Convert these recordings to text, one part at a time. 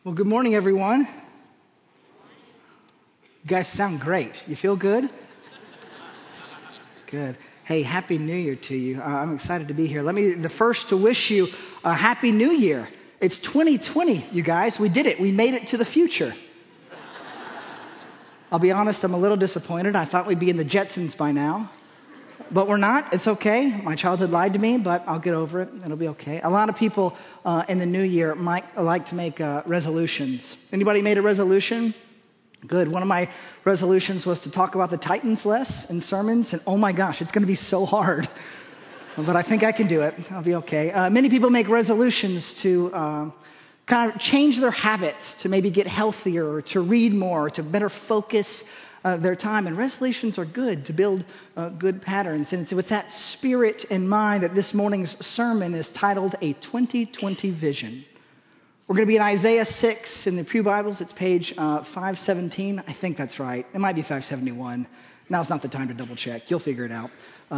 Well, good morning, everyone. You guys sound great. You feel good? Good. Hey, Happy New Year to you. I'm excited to be here. Let me the first to wish you a Happy New Year. It's 2020, you guys. We did it. We made it to the future. I'll be honest, I'm a little disappointed. I thought we'd be in the Jetsons by now. But we're not. It's okay. My childhood lied to me, but I'll get over it. It'll be okay. A lot of people in the new year might like to make resolutions. Anybody made a resolution? Good. One of my resolutions was to talk about the Titans less in sermons. And oh my gosh, it's going to be so hard. But I think I can do it. I'll be okay. Many people make resolutions to kind of change their habits, to maybe get healthier, or to read more, to better focus their time. And resolutions are good to build good patterns. And it's with that spirit in mind that this morning's sermon is titled A 2020 Vision. We're going to be in Isaiah 6 in the Pew Bibles. It's page 517. I think that's right. It might be 571. Now's not the time to double check. You'll figure it out.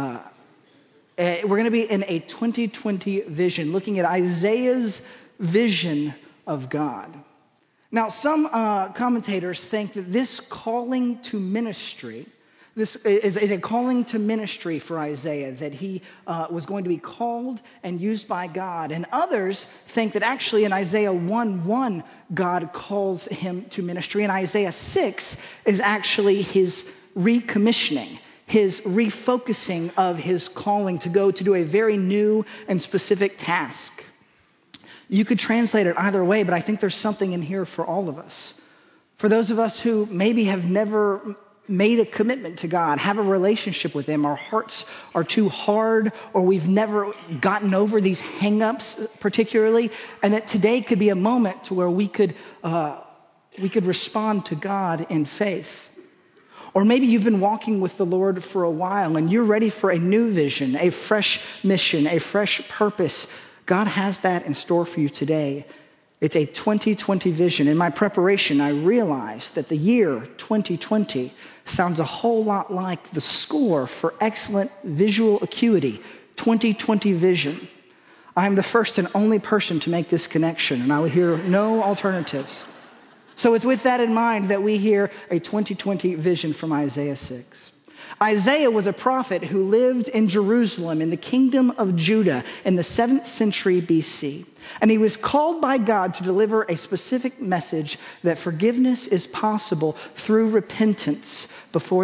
We're going to be in a 2020 vision, looking at Isaiah's vision of God. Now, some commentators think that this calling to ministry, this is a calling to ministry for Isaiah, that he was going to be called and used by God. And others think that actually in Isaiah 1:1, God calls him to ministry. And Isaiah 6 is actually his recommissioning, his refocusing of his calling to go to do a very new and specific task. You could translate it either way, but I think there's something in here for all of us. For those of us who maybe have never made a commitment to God, have a relationship with Him, our hearts are too hard, or we've never gotten over these hang-ups particularly, and that today could be a moment to where we could respond to God in faith. Or maybe you've been walking with the Lord for a while and you're ready for a new vision, a fresh mission, a fresh purpose. God has that in store for you today. It's a 2020 vision. In my preparation, I realized that the year 2020 sounds a whole lot like the score for excellent visual acuity, 2020 vision. I'm the first and only person to make this connection, and I will hear no alternatives. So it's with that in mind that we hear a 2020 vision from Isaiah 6. Isaiah was a prophet who lived in Jerusalem in the kingdom of Judah in the 7th century BC. And he was called by God to deliver a specific message that forgiveness is possible through repentance before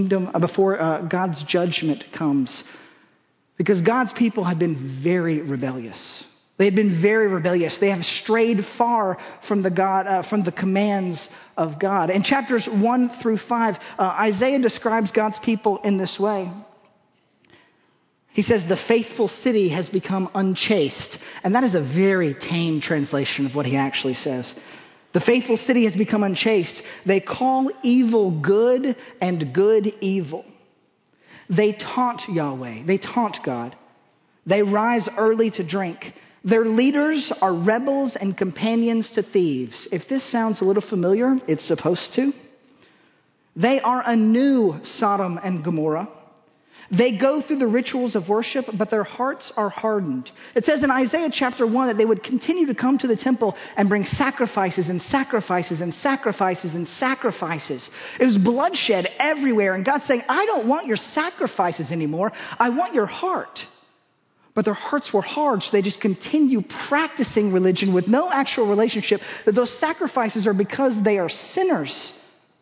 God's judgment comes. Because God's people have been very rebellious. They had been very rebellious. They have strayed far from the commands of God. In chapters 1 through 5, Isaiah describes God's people in this way. He says, the faithful city has become unchaste. And that is a very tame translation of what he actually says. The faithful city has become unchaste. They call evil good and good evil. They taunt Yahweh. They taunt God. They rise early to drink. Their leaders are rebels and companions to thieves. If this sounds a little familiar, it's supposed to. They are a new Sodom and Gomorrah. They go through the rituals of worship, but their hearts are hardened. It says in Isaiah chapter 1 that they would continue to come to the temple and bring sacrifices and sacrifices and sacrifices and sacrifices. It was bloodshed everywhere. And God's saying, I don't want your sacrifices anymore. I want your heart. But their hearts were hard, so they just continue practicing religion with no actual relationship. That those sacrifices are because they are sinners.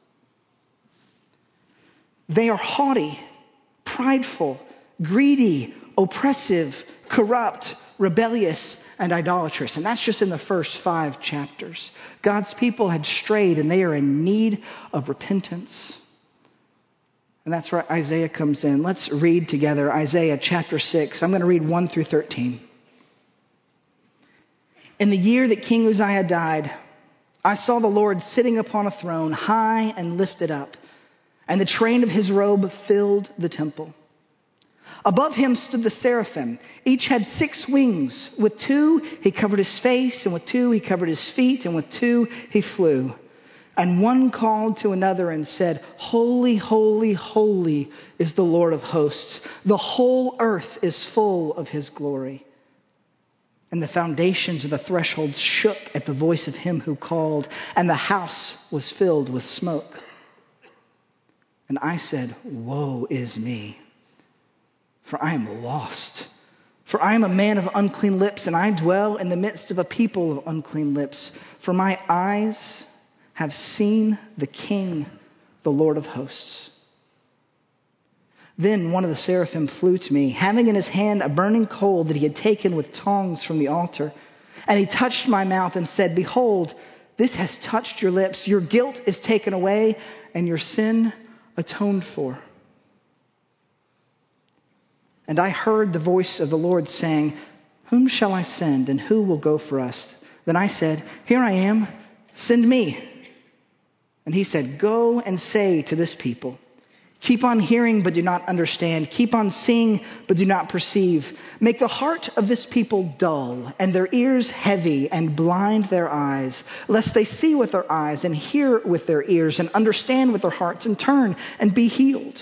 They are haughty, prideful, greedy, oppressive, corrupt, rebellious, and idolatrous. And that's just in the first 5 chapters. God's people had strayed, and they are in need of repentance. And that's where Isaiah comes in. Let's read together Isaiah chapter 6. I'm going to read 1 through 13. In the year that King Uzziah died, I saw the Lord sitting upon a throne, high and lifted up, and the train of his robe filled the temple. Above him stood the seraphim. Each had 6 wings. With 2 he covered his face, and with 2 he covered his feet, and with 2 he flew. And one called to another and said, Holy, holy, holy is the Lord of hosts. The whole earth is full of his glory. and the foundations of the thresholds shook at the voice of him who called, and the house was filled with smoke. And I said, woe is me, for I am lost. For I am a man of unclean lips, and I dwell in the midst of a people of unclean lips. For my eyes have seen the King, the Lord of hosts. Then one of the seraphim flew to me, having in his hand a burning coal that he had taken with tongs from the altar. And he touched my mouth and said, behold, this has touched your lips. Your guilt is taken away, and your sin atoned for. And I heard the voice of the Lord saying, whom shall I send, and who will go for us? Then I said, here I am, send me. And he said, go and say to this people, keep on hearing, but do not understand. Keep on seeing, but do not perceive. Make the heart of this people dull, and their ears heavy, and blind their eyes, lest they see with their eyes, and hear with their ears, and understand with their hearts, and turn, and be healed.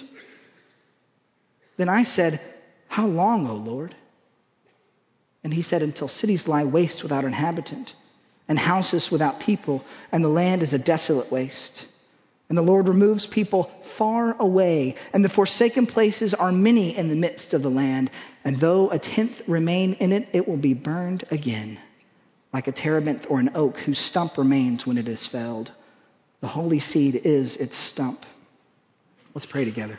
Then I said, how long, O Lord? And he said, until cities lie waste without inhabitant, and houses without people, and the land is a desolate waste. And the Lord removes people far away, and the forsaken places are many in the midst of the land. And though a tenth remain in it, it will be burned again, like a terebinth or an oak whose stump remains when it is felled. The holy seed is its stump. Let's pray together.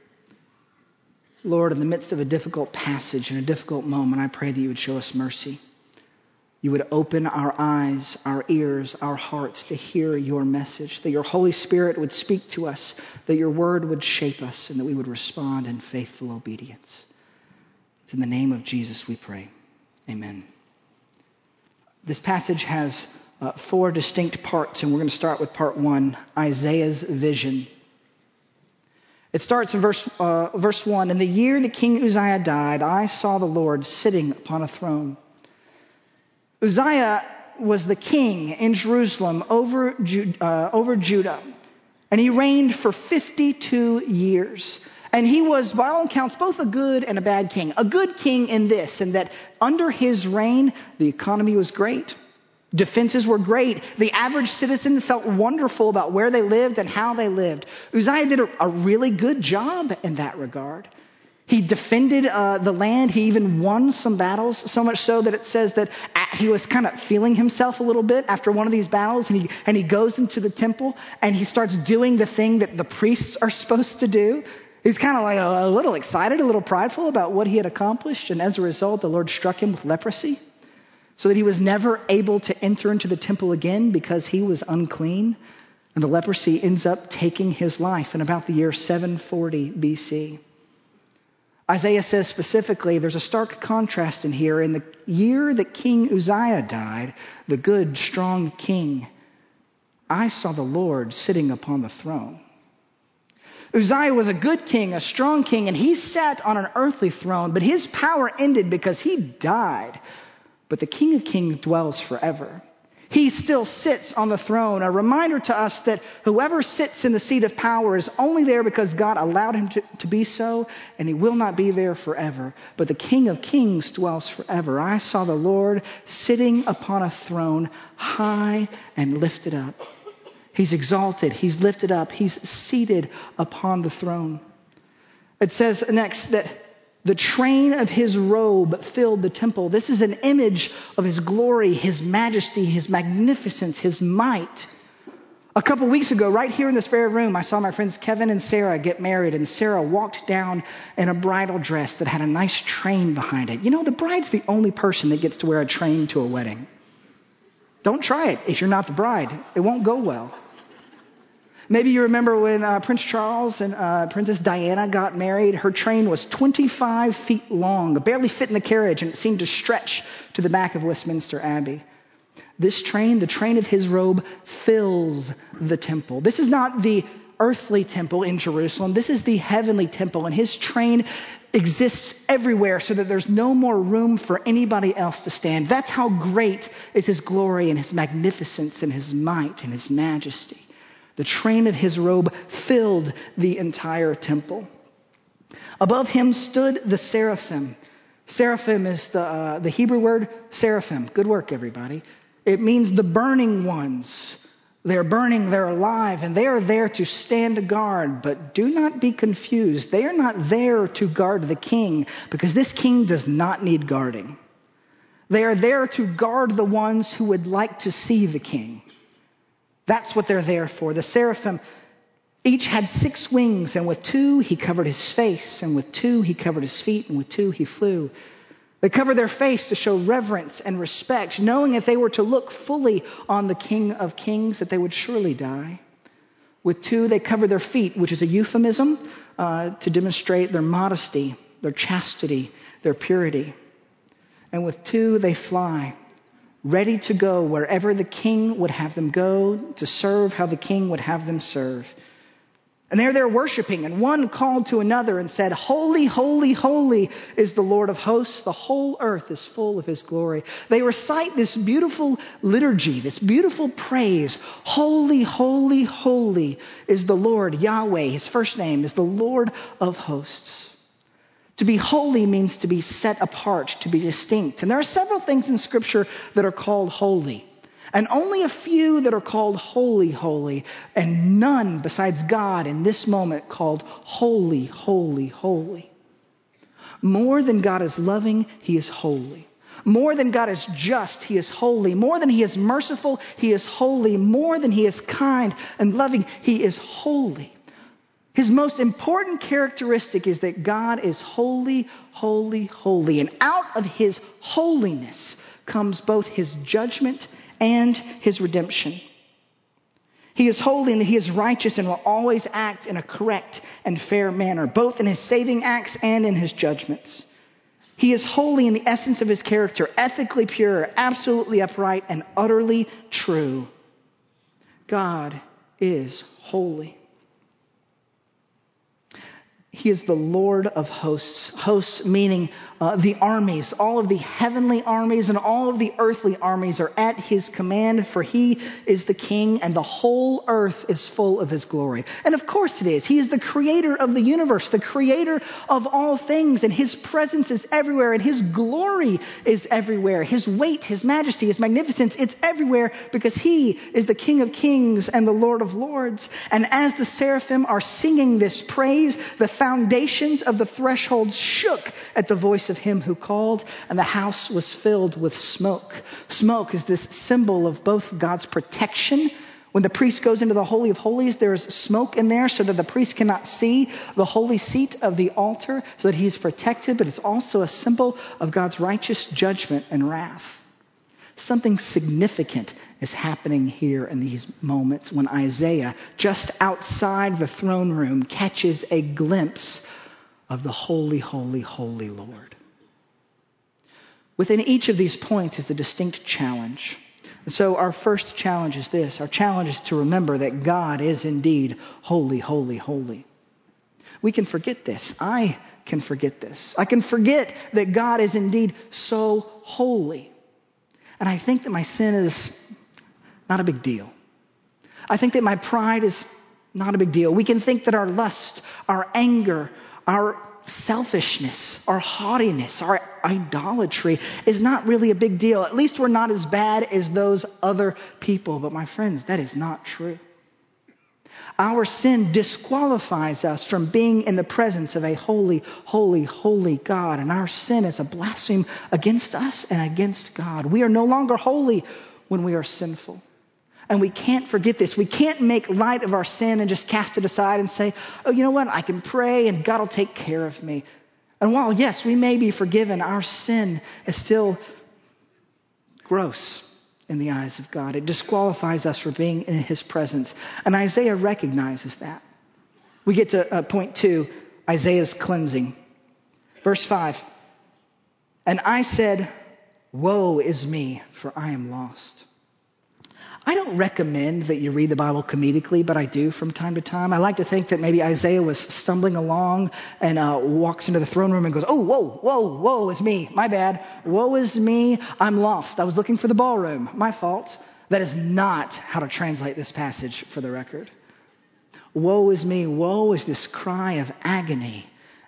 Lord, in the midst of a difficult passage and a difficult moment, I pray that you would show us mercy. You would open our eyes, our ears, our hearts to hear your message, that your Holy Spirit would speak to us, that your word would shape us, and that we would respond in faithful obedience. It's in the name of Jesus we pray. Amen. This passage has 4 distinct parts, and we're going to start with part 1, Isaiah's vision. It starts in verse 1. In the year that King Uzziah died, I saw the Lord sitting upon a throne. Uzziah was the king in Jerusalem over Judah, and he reigned for 52 years. And he was, by all accounts, both a good and a bad king. A good king in that under his reign, the economy was great. Defenses were great. The average citizen felt wonderful about where they lived and how they lived. Uzziah did a really good job in that regard. He defended the land. He even won some battles, so much so that it says that he was kind of feeling himself a little bit after one of these battles. And he goes into the temple and he starts doing the thing that the priests are supposed to do. He's kind of like a little excited, a little prideful about what he had accomplished. And as a result, the Lord struck him with leprosy, so that he was never able to enter into the temple again because he was unclean. And the leprosy ends up taking his life in about the year 740 BC. Isaiah says specifically, there's a stark contrast in here. In the year that King Uzziah died, the good, strong king, I saw the Lord sitting upon the throne. Uzziah was a good king, a strong king, and he sat on an earthly throne, but his power ended because he died. But the King of Kings dwells forever. He still sits on the throne, a reminder to us that whoever sits in the seat of power is only there because God allowed him to be so, and he will not be there forever. But the King of Kings dwells forever. I saw the Lord sitting upon a throne, high and lifted up. He's exalted, he's lifted up, he's seated upon the throne. It says next that the train of his robe filled the temple. This is an image of his glory, his majesty, his magnificence, his might. A couple weeks ago, right here in this very room, I saw my friends Kevin and Sarah get married, and Sarah walked down in a bridal dress that had a nice train behind it. You know, the bride's the only person that gets to wear a train to a wedding. Don't try it if you're not the bride. It won't go well. Maybe you remember when Prince Charles and Princess Diana got married. Her train was 25 feet long, barely fit in the carriage, and it seemed to stretch to the back of Westminster Abbey. This train, the train of his robe, fills the temple. This is not the earthly temple in Jerusalem. This is the heavenly temple, and his train exists everywhere so that there's no more room for anybody else to stand. That's how great is his glory and his magnificence and his might and his majesty. The train of his robe filled the entire temple. Above him stood the seraphim. Seraphim is the Hebrew word seraphim. Good work, everybody. It means the burning ones. They're burning, they're alive, and they are there to stand guard. But do not be confused. They are not there to guard the king, because this king does not need guarding. They are there to guard the ones who would like to see the king. That's what they're there for. The seraphim each had 6 wings, and with 2 he covered his face, and with 2 he covered his feet, and with 2 he flew. They covered their face to show reverence and respect, knowing if they were to look fully on the King of Kings, that they would surely die. With 2, they covered their feet, which is a euphemism to demonstrate their modesty, their chastity, their purity. And with 2, they fly, ready to go wherever the king would have them go, to serve how the king would have them serve. And they're there worshiping, and one called to another and said, "Holy, holy, holy is the Lord of hosts. The whole earth is full of his glory." They recite this beautiful liturgy, this beautiful praise. Holy, holy, holy is the Lord, Yahweh. His first name is the Lord of hosts. To be holy means to be set apart, to be distinct. And there are several things in Scripture that are called holy. And only a few that are called holy, holy, and none besides God in this moment called holy, holy, holy. More than God is loving, he is holy. More than God is just, he is holy. More than he is merciful, he is holy. More than he is kind and loving, he is holy. His most important characteristic is that God is holy, holy, holy. And out of his holiness comes both his judgment and his redemption. He is holy and he is righteous and will always act in a correct and fair manner, both in his saving acts and in his judgments. He is holy in the essence of his character, ethically pure, absolutely upright, and utterly true. God is holy. He is the Lord of hosts. Hosts meaning the armies. All of the heavenly armies and all of the earthly armies are at his command, for he is the king and the whole earth is full of his glory. And of course it is. He is the creator of the universe, the creator of all things, and his presence is everywhere and his glory is everywhere. His weight, his majesty, his magnificence, it's everywhere because he is the King of Kings and the Lord of Lords. And as the seraphim are singing this praise, the foundations of the thresholds shook at the voice of him who called, and the house was filled with smoke. Smoke is this symbol of both God's protection. When the priest goes into the Holy of Holies, there is smoke in there so that the priest cannot see the holy seat of the altar, so that he's protected, but it's also a symbol of God's righteous judgment and wrath. Something significant is happening here in these moments when Isaiah, just outside the throne room, catches a glimpse of the holy, holy, holy Lord. Within each of these points is a distinct challenge. And so our first challenge is this. Our challenge is to remember that God is indeed holy, holy, holy. We can forget this. I can forget this. I can forget that God is indeed so holy. And I think that my sin is not a big deal. I think that my pride is not a big deal. We can think that our lust, our anger, our selfishness, our haughtiness, our idolatry is not really a big deal. At least we're not as bad as those other people. But my friends, that is not true. Our sin disqualifies us from being in the presence of a holy, holy, holy God. And our sin is a blasphemy against us and against God. We are no longer holy when we are sinful. And we can't forget this. We can't make light of our sin and just cast it aside and say, oh, you know what? I can pray and God will take care of me. And while, yes, we may be forgiven, our sin is still gross in the eyes of God. It disqualifies us from being in his presence. And Isaiah recognizes that. We get to point 2, Isaiah's cleansing. Verse 5. And I said, woe is me, for I am lost. I don't recommend that you read the Bible comedically, but I do from time to time. I like to think that maybe Isaiah was stumbling along and walks into the throne room and goes, oh, woe is me. My bad. Woe is me. I'm lost. I was looking for the ballroom. My fault. That is not how to translate this passage for the record. Woe is me. Woe is this cry of agony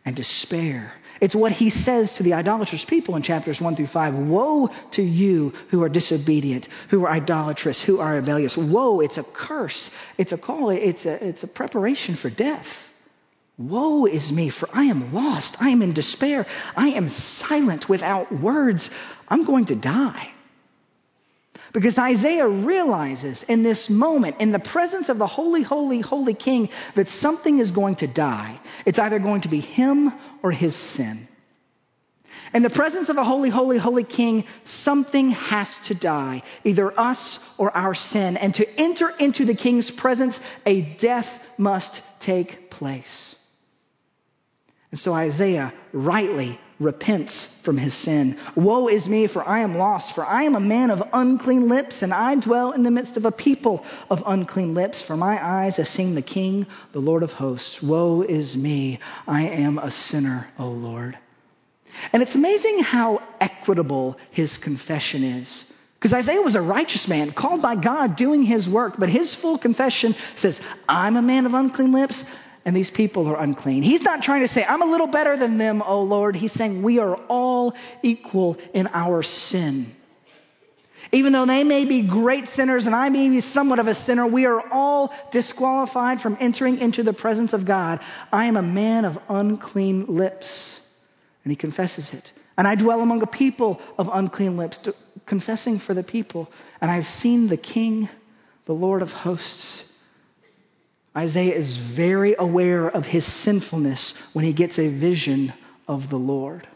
and despair. It's what he says to the idolatrous people in chapters 1-5. Woe to you who are disobedient, who are idolatrous, who are rebellious. Woe, it's a curse. It's a call. It's a preparation for death. Woe is me, for I am lost. I am in despair. I am silent without words. I'm going to die. Because Isaiah realizes in this moment, in the presence of the holy, holy, holy king, that something is going to die. It's either going to be him or his sin. In the presence of a holy, holy, holy king, something has to die, either us or our sin. And to enter into the king's presence, a death must take place. And so Isaiah rightly repents from his sin. Woe is me, for I am lost, for I am a man of unclean lips, and I dwell in the midst of a people of unclean lips. For my eyes have seen the King, the Lord of hosts. Woe is me, I am a sinner, O Lord. And it's amazing how equitable his confession is. Because Isaiah was a righteous man, called by God, doing his work. But his full confession says, I'm a man of unclean lips, and these people are unclean. He's not trying to say, I'm a little better than them, O Lord. He's saying we are all equal in our sin. Even though they may be great sinners and I may be somewhat of a sinner, we are all disqualified from entering into the presence of God. I am a man of unclean lips. And he confesses it. And I dwell among a people of unclean lips, confessing for the people. And I've seen the King, the Lord of hosts. Isaiah is very aware of his sinfulness when he gets a vision of the Lord.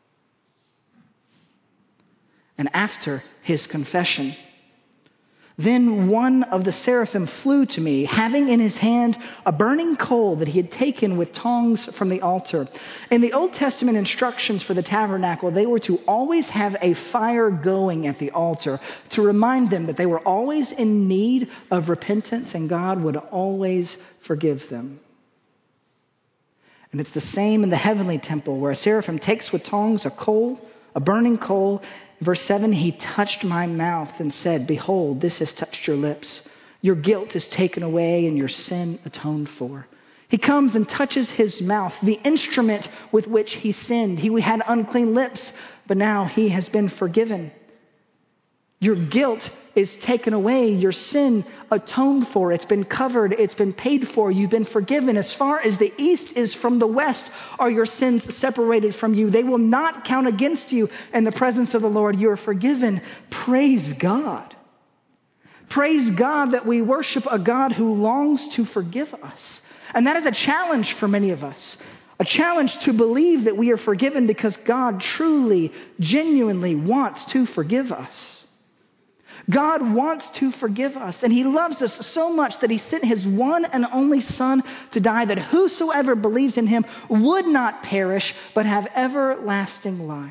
And after his confession, then one of the seraphim flew to me, having in his hand a burning coal that he had taken with tongs from the altar. In the Old Testament instructions for the tabernacle, they were to always have a fire going at the altar to remind them that they were always in need of repentance and God would always forgive them. And it's the same in the heavenly temple where a seraphim takes with tongs a coal, a burning coal. Verse 7, he touched my mouth and said, behold, this has touched your lips. Your guilt is taken away and your sin atoned for. He comes and touches his mouth, the instrument with which he sinned. He had unclean lips, but now he has been forgiven. Your guilt is taken away. Your sin atoned for. It's been covered. It's been paid for. You've been forgiven. As far as the east is from the west are your sins separated from you. They will not count against you in the presence of the Lord. You are forgiven. Praise God. Praise God that we worship a God who longs to forgive us. And that is a challenge for many of us. A challenge to believe that we are forgiven because God truly, genuinely wants to forgive us. God wants to forgive us, and he loves us so much that he sent his one and only Son to die, that whosoever believes in him would not perish, but have everlasting life.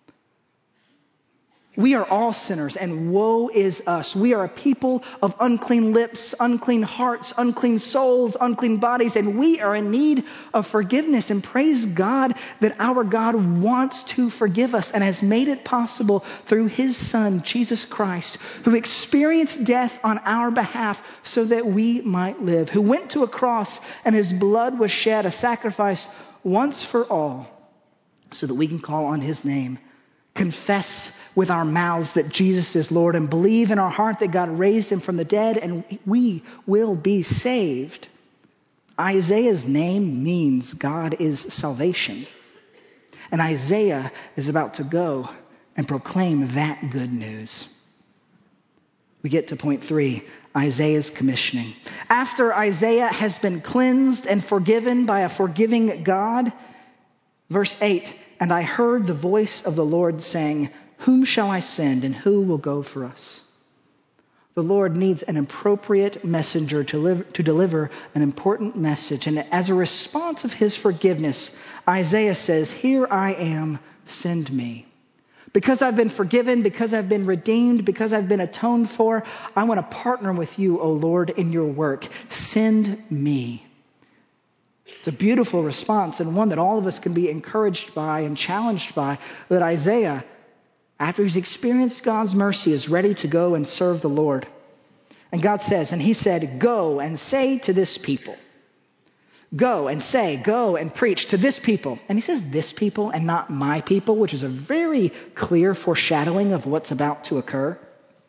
We are all sinners, and woe is us. We are a people of unclean lips, unclean hearts, unclean souls, unclean bodies, and we are in need of forgiveness. And praise God that our God wants to forgive us and has made it possible through his Son, Jesus Christ, who experienced death on our behalf so that we might live, who went to a cross and his blood was shed, a sacrifice once for all, so that we can call on his name, confess with our mouths that Jesus is Lord, and believe in our heart that God raised him from the dead, and we will be saved. Isaiah's name means God is salvation. And Isaiah is about to go and proclaim that good news. We get to point 3, Isaiah's commissioning. After Isaiah has been cleansed and forgiven by a forgiving God, verse 8, and I heard the voice of the Lord saying, whom shall I send and who will go for us? The Lord needs an appropriate messenger to deliver an important message. And as a response of his forgiveness, Isaiah says, here I am, send me. Because I've been forgiven, because I've been redeemed, because I've been atoned for, I want to partner with you, O Lord, in your work. Send me. It's a beautiful response, and one that all of us can be encouraged by and challenged by, that Isaiah, after he's experienced God's mercy, is ready to go and serve the Lord. And God says, and he said, go and say to this people. Go and say, go and preach to this people. And he says this people and not my people, which is a very clear foreshadowing of what's about to occur.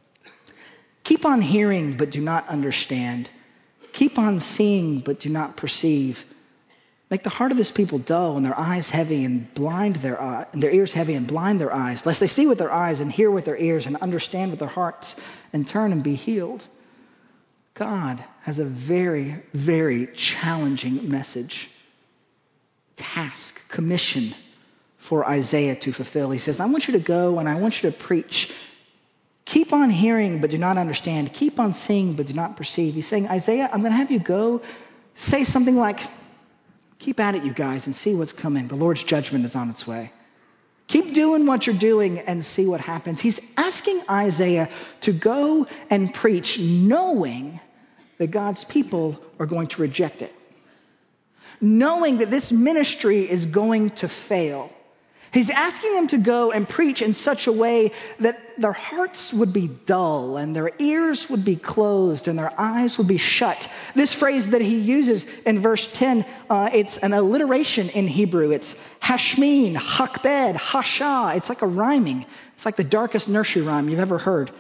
Keep on hearing, but do not understand. Keep on seeing, but do not perceive. Make the heart of this people dull and their eyes heavy and blind their ears heavy and blind their eyes, lest they see with their eyes and hear with their ears and understand with their hearts and turn and be healed. God has a very, very challenging message, task, commission for Isaiah to fulfill. He says, I want you to go and I want you to preach. Keep on hearing, but do not understand. Keep on seeing, but do not perceive. He's saying, Isaiah, I'm going to have you go say something like, keep at it, you guys, and see what's coming. The Lord's judgment is on its way. Keep doing what you're doing and see what happens. He's asking Isaiah to go and preach, knowing that God's people are going to reject it. Knowing that this ministry is going to fail. He's asking them to go and preach in such a way that their hearts would be dull and their ears would be closed and their eyes would be shut. This phrase that he uses in verse 10, it's an alliteration in Hebrew. It's hashmin, hakbed, hasha. It's like a rhyming. It's like the darkest nursery rhyme you've ever heard.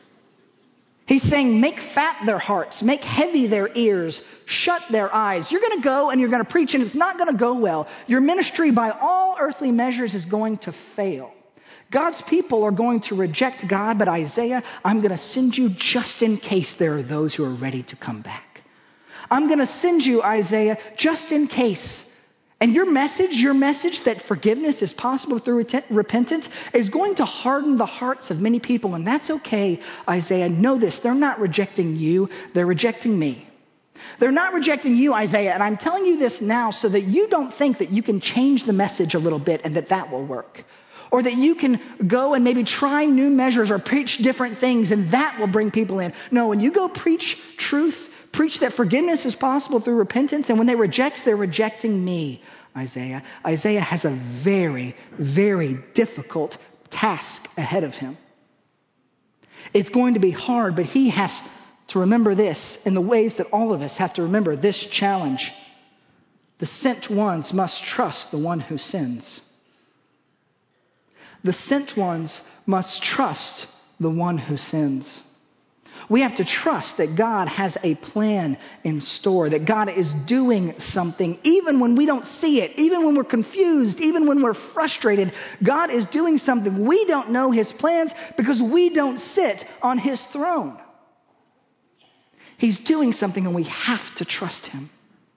He's saying, make fat their hearts, make heavy their ears, shut their eyes. You're going to go and you're going to preach, and it's not going to go well. Your ministry, by all earthly measures, is going to fail. God's people are going to reject God, but Isaiah, I'm going to send you just in case there are those who are ready to come back. I'm going to send you, Isaiah, just in case. And your message that forgiveness is possible through repentance is going to harden the hearts of many people. And that's okay, Isaiah. Know this, they're not rejecting you, they're rejecting me. They're not rejecting you, Isaiah. And I'm telling you this now so that you don't think that you can change the message a little bit and that will work. Or that you can go and maybe try new measures or preach different things and that will bring people in. No, when you go preach truth, preach that forgiveness is possible through repentance, and when they reject, they're rejecting me, Isaiah. Isaiah has a very, very difficult task ahead of him. It's going to be hard, but he has to remember this in the ways that all of us have to remember this challenge. The sent ones must trust the one who sends. The sent ones must trust the one who sends. We have to trust that God has a plan in store, that God is doing something, even when we don't see it, even when we're confused, even when we're frustrated. God is doing something. We don't know his plans because we don't sit on his throne. He's doing something and we have to trust him.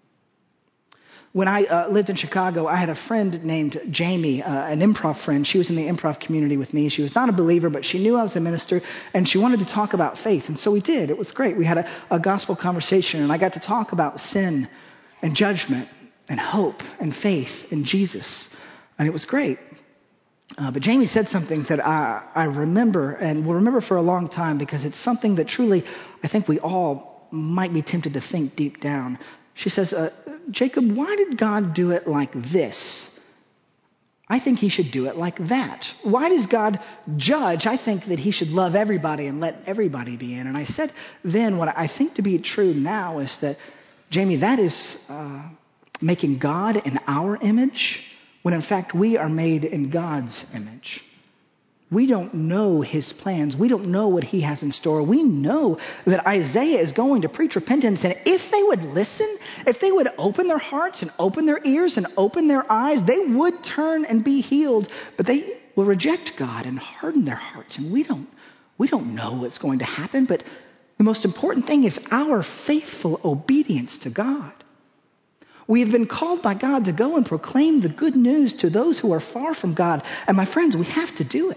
When I lived in Chicago, I had a friend named Jamie, an improv friend. She was in the improv community with me. She was not a believer, but she knew I was a minister, and she wanted to talk about faith. And so we did. It was great. We had a gospel conversation, and I got to talk about sin and judgment and hope and faith in Jesus. And it was great. But Jamie said something that I remember and will remember for a long time because it's something that truly I think we all might be tempted to think deep down. She says, Jacob, why did God do it like this? I think he should do it like that. Why does God judge? I think that he should love everybody and let everybody be in. And I said then what I think to be true now is that, Jamie, that is making God in our image when in fact we are made in God's image. We don't know his plans. We don't know what he has in store. We know that Isaiah is going to preach repentance. And if they would listen, if they would open their hearts and open their ears and open their eyes, they would turn and be healed. But they will reject God and harden their hearts. And we don't know what's going to happen. But the most important thing is our faithful obedience to God. We have been called by God to go and proclaim the good news to those who are far from God. And my friends, we have to do it.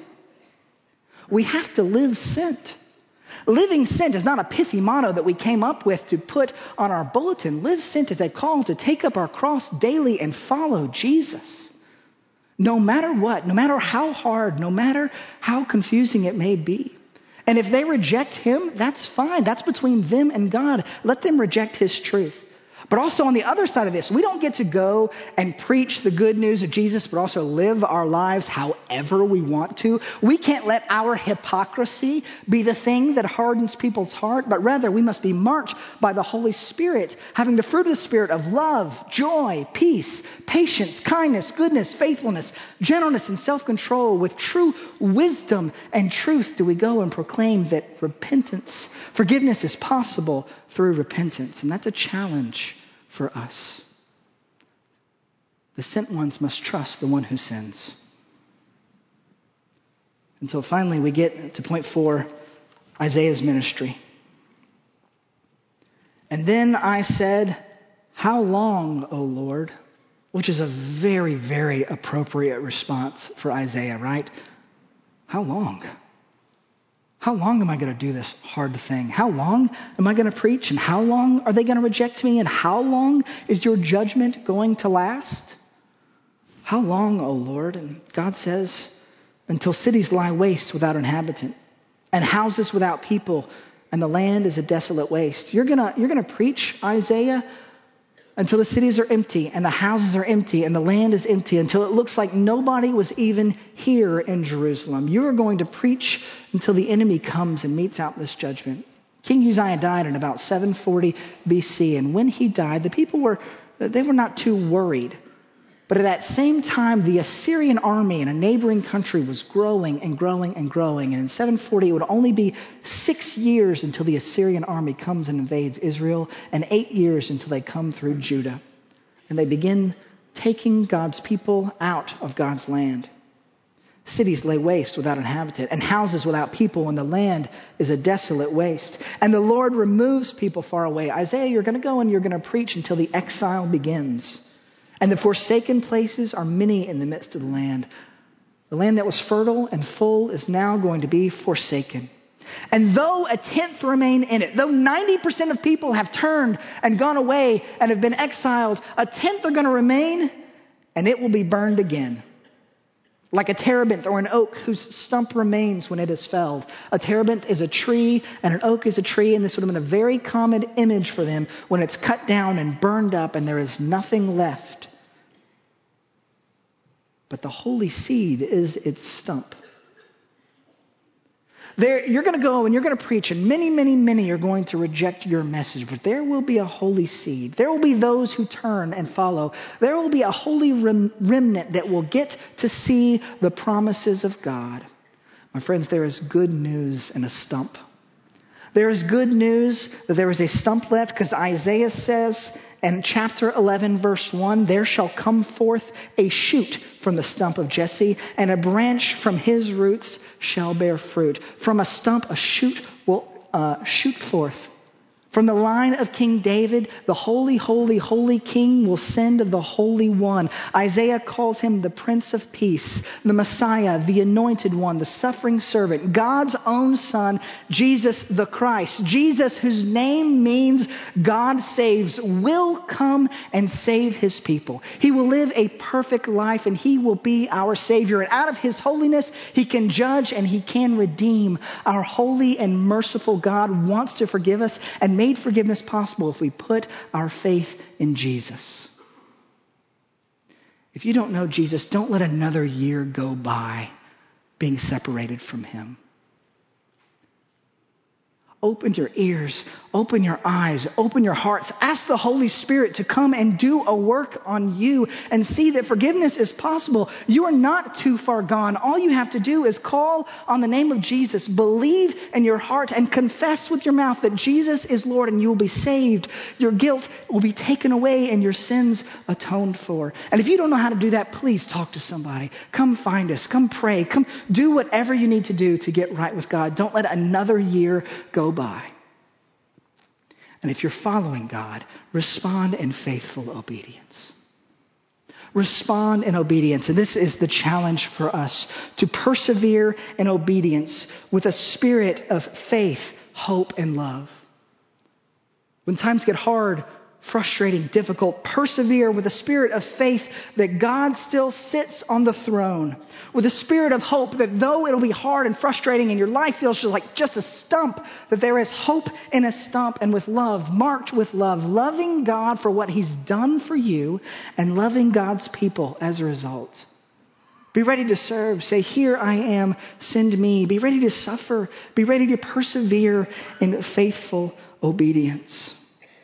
We have to live sent. Living sent is not a pithy motto that we came up with to put on our bulletin. Live sent is a call to take up our cross daily and follow Jesus. No matter what, no matter how hard, no matter how confusing it may be. And if they reject him, that's fine. That's between them and God. Let them reject his truth. But also on the other side of this, we don't get to go and preach the good news of Jesus, but also live our lives however we want to. We can't let our hypocrisy be the thing that hardens people's heart, but rather we must be marked by the Holy Spirit, having the fruit of the Spirit of love, joy, peace, patience, kindness, goodness, faithfulness, gentleness, and self-control. With true wisdom and truth do we go and proclaim that forgiveness is possible through repentance. And that's a challenge for us. The sent ones must trust the one who sends. Until finally we get to point 4, Isaiah's ministry. And then I said, "How long, O Lord?" Which is a very, very appropriate response for Isaiah, right? How long? How long am I going to do this hard thing? How long am I going to preach? And how long are they going to reject me? And how long is your judgment going to last? How long, O Lord? And God says, until cities lie waste without inhabitant, and houses without people, and the land is a desolate waste. You're gonna preach, Isaiah, until the cities are empty, and the houses are empty, and the land is empty, until it looks like nobody was even here in Jerusalem. You are going to preach until the enemy comes and metes out this judgment. King Uzziah died in about 740 BC, and when he died, the people were not too worried. But at that same time, the Assyrian army in a neighboring country was growing and growing and growing. And in 740, it would only be 6 years until the Assyrian army comes and invades Israel, and 8 years until they come through Judah. And they begin taking God's people out of God's land. Cities lay waste without inhabitant, and houses without people, and the land is a desolate waste. And the Lord removes people far away. Isaiah, you're going to go and you're going to preach until the exile begins. And the forsaken places are many in the midst of the land. The land that was fertile and full is now going to be forsaken. And though a tenth remain in it, though 90% of people have turned and gone away and have been exiled, a tenth are going to remain, and it will be burned again. Like a terebinth or an oak whose stump remains when it is felled. A terebinth is a tree and an oak is a tree, and this would have been a very common image for them when it's cut down and burned up and there is nothing left. But the holy seed is its stump. You're going to go and you're going to preach, and many, many, many are going to reject your message. But there will be a holy seed. There will be those who turn and follow. There will be a holy remnant that will get to see the promises of God. My friends, there is good news in a stump. There is good news that there is a stump left, because Isaiah says in chapter 11, verse 1, "There shall come forth a shoot from the stump of Jesse, and a branch from his roots shall bear fruit." From a stump, a shoot will shoot forth. From the line of King David, the holy, holy, holy King will send the Holy One. Isaiah calls him the Prince of Peace, the Messiah, the Anointed One, the suffering servant, God's own Son, Jesus the Christ. Jesus, whose name means God saves, will come and save his people. He will live a perfect life, and he will be our Savior. And out of his holiness, he can judge and he can redeem. Our holy and merciful God wants to forgive us and made forgiveness possible if we put our faith in Jesus. If you don't know Jesus, don't let another year go by being separated from him. Open your ears, open your eyes, open your hearts. Ask the Holy Spirit to come and do a work on you and see that forgiveness is possible. You are not too far gone. All you have to do is call on the name of Jesus, believe in your heart, and confess with your mouth that Jesus is Lord, and you will be saved. Your guilt will be taken away and your sins atoned for. And if you don't know how to do that, please talk to somebody. Come find us. Come pray. Come do whatever you need to do to get right with God. Don't let another year go by. And if you're following God, respond in faithful obedience. Respond in obedience. And this is the challenge for us, to persevere in obedience with a spirit of faith, hope, and love. When times get hard, frustrating, difficult, persevere with a spirit of faith that God still sits on the throne, with a spirit of hope that though it'll be hard and frustrating and your life feels just a stump, that there is hope in a stump, and with love, marked with love, loving God for what he's done for you and loving God's people as a result. Be ready to serve. Say, here I am, send me. Be ready to suffer. Be ready to persevere in faithful obedience.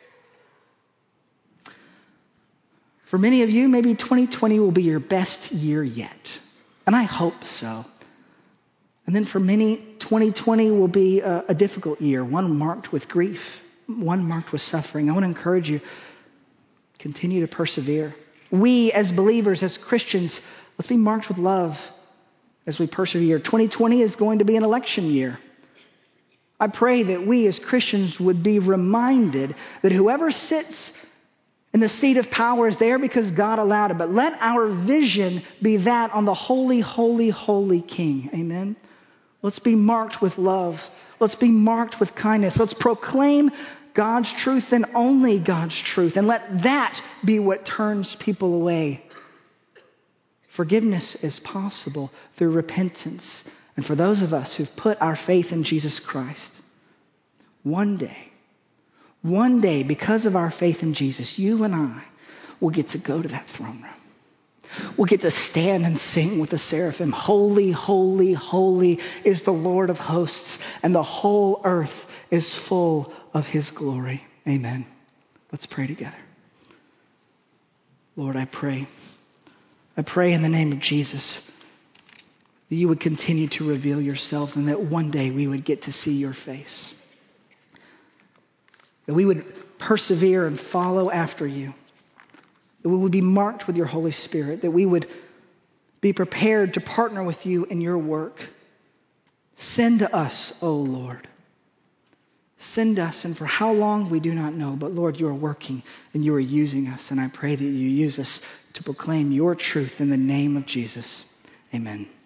For many of you, maybe 2020 will be your best year yet. And I hope so. And then for many, 2020 will be a difficult year, one marked with grief, one marked with suffering. I want to encourage you, continue to persevere. We as believers, as Christians, let's be marked with love as we persevere. 2020 is going to be an election year. I pray that we as Christians would be reminded that whoever sits in the seat of power is there because God allowed it. But let our vision be that on the holy, holy, holy King. Amen. Let's be marked with love. Let's be marked with kindness. Let's proclaim God's truth and only God's truth. And let that be what turns people away. Forgiveness is possible through repentance. And for those of us who've put our faith in Jesus Christ, one day, because of our faith in Jesus, you and I will get to go to that throne room. We'll get to stand and sing with the seraphim. Holy, holy, holy is the Lord of hosts, and the whole earth is full of his glory. Amen. Let's pray together. Lord, I pray in the name of Jesus that you would continue to reveal yourself and that one day we would get to see your face. That we would persevere and follow after you. That we would be marked with your Holy Spirit. That we would be prepared to partner with you in your work. Send to us, O Lord. Send us, and for how long we do not know. But Lord, you are working and you are using us. And I pray that you use us to proclaim your truth in the name of Jesus. Amen.